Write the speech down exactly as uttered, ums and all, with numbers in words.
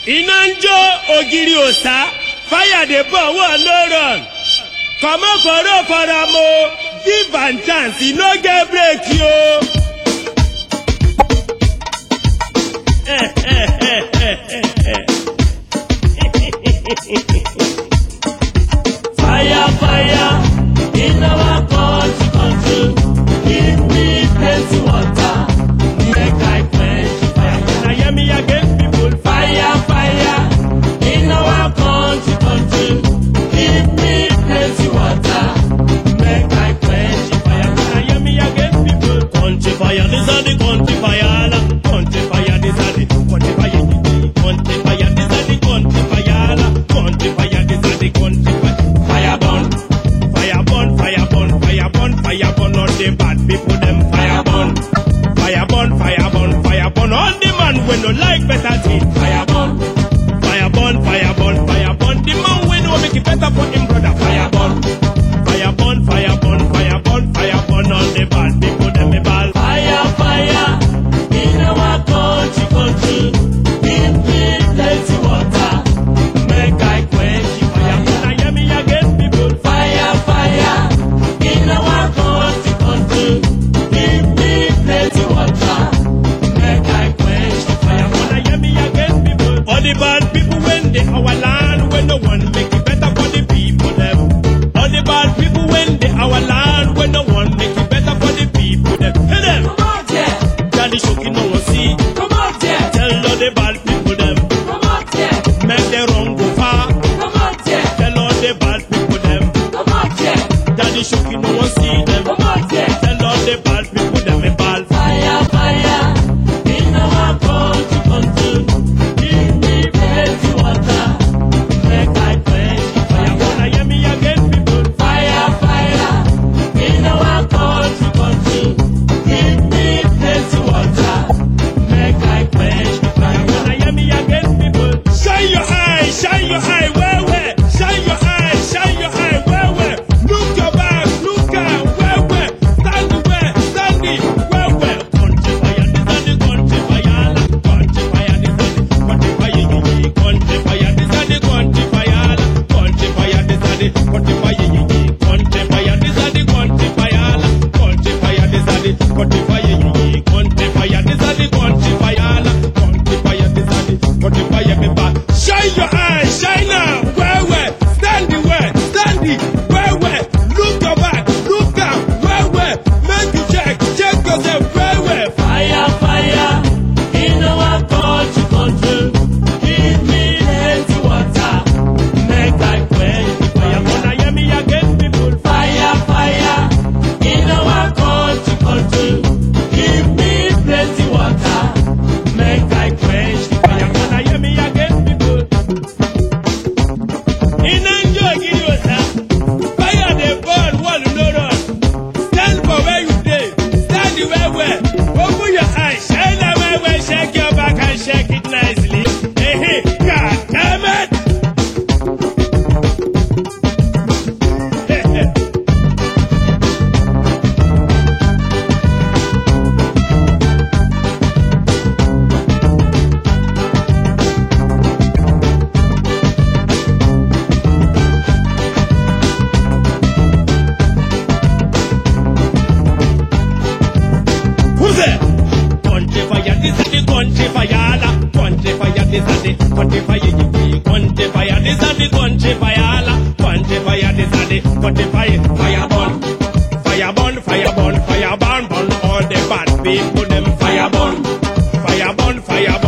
Iná ń jó ògiri òsá, fire dey burn, one no run. Comot for road for am o, give am chance, e no get break yo. Fire, fire, in our country, country, give me plenty water, make I quench fire. Na hear me again, people. Fire, fire, in our country, country, give me plenty water, make I quench fire. Na hear me again, people. Country fire, this is the country fire. Country fire, this a the country fire. Country fire, this a the country fire. Country fire, this a the country fire. Fire burn, Fire burn, fire burn, fire burn, fire burn all the bad people them. fire burn, Fire burn, fire burn, fire burn all the man we no like better thing. fire burn, Fire burn, fire burn, fire burn the man we no make it better for him brother. fire burn, Fire burn, fire burn, fire burn, fire burn all the bad people them me ball. fire, fire, in our country, country, give me plenty water, make I quench fire. Now hear me again, people. Fire, fire, in our country, country, give me plenty water, make I quench fire. Now hear me again, people. All the bad people when they our land, when no one make it better for the people them. All the bad people when they our land, when no one make it better for the people them. Hey them, Come out here, Daddy Shoki no one see. come out here, Tell all the bad people them, come out here, make the wrong go far. come out here, Tell all the bad people them, come out here, Daddy Shoki no one see them. come out here. Tell all the bad people them me ball. Fire, fire, in our country, country, give me plenty water, make I quench fire. Now hear me again, people. Fire, fire, in our country, country, give me plenty water, make I quench fire. Now hear me again, people. Shine your eye, shine your eye, where where? Shine your eye, shine your eye, where where? Look your back, look out, where where? Stand where, stand it, where where? Country fire, this a the country fire. Country fire, this a the country fire. Country fire, this a the country fire. Country fire, this a the country fire. Country fire, this a the country fire. Country fire, this a the country fire. Country fire, this a the country fire. Country fire, this a the country fire. Me back. Shine your eye, shine now. Where where? Stand the where, stand it. Where where? Look your back, look out. Where where? Make you check, check yourself. Where where? Fire, fire, in our country, country, give me plenty water, make I quench fire. Now hear me again, people. Fire, fire, in our country, country, give me plenty water, make I quench fire. Now hear me again, people. In enjoy, give you fire dey burn, wall no run. Stand for where you dey, stand the way where. Open your eyes, shine the way where, shake your back and shake it nicely. Hey, hey, God damn it! Hey, hey. Who's there? Country fire, this is the country fire. la. Country fire, this is the country fire. Country fire, this is the country fire. la. Country fire, this is the country fire. Fire burn, fire burn, fire burn, fire burn, burn all the bad people them. Fire burn, fire burn, fire